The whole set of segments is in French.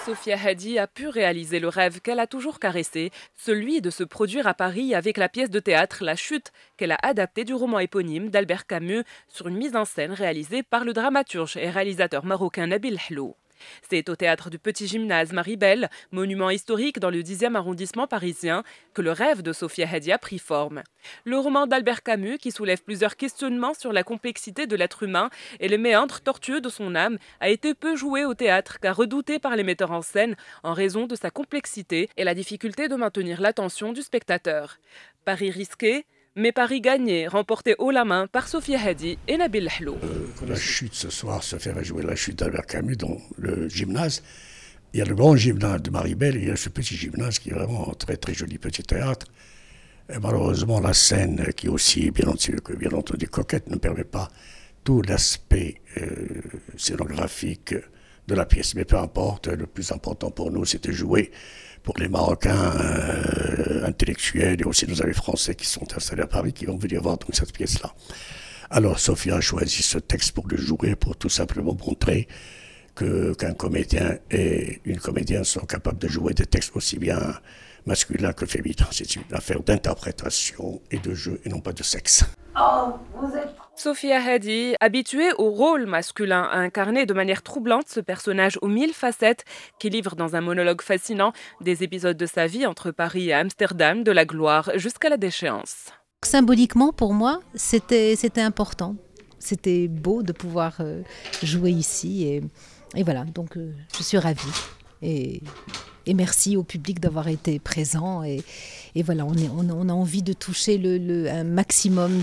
Sofia Hadi a pu réaliser le rêve qu'elle a toujours caressé, celui de se produire à Paris avec la pièce de théâtre La Chute, qu'elle a adaptée du roman éponyme d'Albert Camus sur une mise en scène réalisée par le dramaturge et réalisateur marocain Nabil Helou. C'est au théâtre du Petit Gymnase Marie-Belle, monument historique dans le 10e arrondissement parisien, que le rêve de Sofia Hadi a pris forme. Le roman d'Albert Camus, qui soulève plusieurs questionnements sur la complexité de l'être humain et les méandres tortueux de son âme, a été peu joué au théâtre car redouté par les metteurs en scène en raison de sa complexité et la difficulté de maintenir l'attention du spectateur. Pari risqué, mais Paris gagné, remporté haut la main par Sofia Hadi et Nabil Helou. La Chute ce soir, Sofia va jouer La Chute d'Albert Camus dans le gymnase. Il y a le grand gymnase de Marie-Belle et il y a ce petit gymnase qui est vraiment un très très joli petit théâtre. Et malheureusement, la scène, qui est aussi bien entendu coquette, ne permet pas tout l'aspect scénographique de la pièce. Mais peu importe, le plus important pour nous, c'était jouer pour les Marocains intellectuels et aussi nos amis français qui sont installés à Paris, qui vont venir voir donc cette pièce-là. Alors Sofia a choisi ce texte pour le jouer, pour tout simplement montrer qu'un comédien et une comédienne sont capables de jouer des textes aussi bien masculins que féminins. C'est une affaire d'interprétation et de jeu et non pas de sexe. Sofia Hadi, habituée au rôle masculin, a incarné de manière troublante ce personnage aux 1000 facettes qui livre dans un monologue fascinant des épisodes de sa vie entre Paris et Amsterdam, de la gloire jusqu'à la déchéance. Symboliquement, pour moi, c'était important. C'était beau de pouvoir jouer ici et voilà, donc je suis ravie. Et merci au public d'avoir été présent. Et voilà, on a envie de toucher un maximum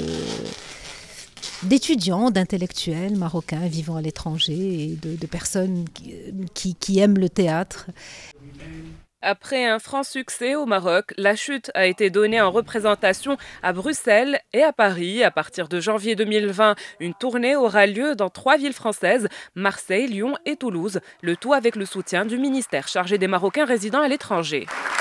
d'étudiants, d'intellectuels marocains vivant à l'étranger et de personnes qui aiment le théâtre. Après un franc succès au Maroc, La Chute a été donnée en représentation à Bruxelles et à Paris. À partir de janvier 2020, une tournée aura lieu dans 3 villes françaises, Marseille, Lyon et Toulouse, le tout avec le soutien du ministère chargé des Marocains résidant à l'étranger.